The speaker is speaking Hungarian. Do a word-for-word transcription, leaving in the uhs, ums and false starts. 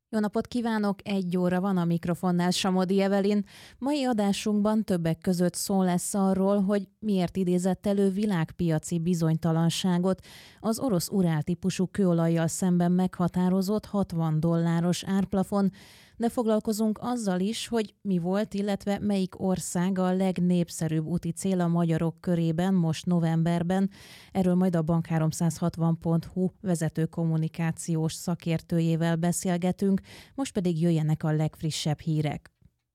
Jó napot kívánok! Egy óra van a mikrofonnál, Samodi Evelyn. Mai adásunkban többek között szó lesz arról, hogy miért idézett elő világpiaci bizonytalanságot az orosz Urál típusú kőolajjal szemben meghatározott hatvan dolláros árplafon, de foglalkozunk azzal is, hogy mi volt, illetve melyik ország a legnépszerűbb úti cél a magyarok körében most novemberben. Erről majd a bank háromszázhatvan pont hu vezető kommunikációs szakértőjével beszélgetünk, most pedig jöjjenek a legfrissebb hírek.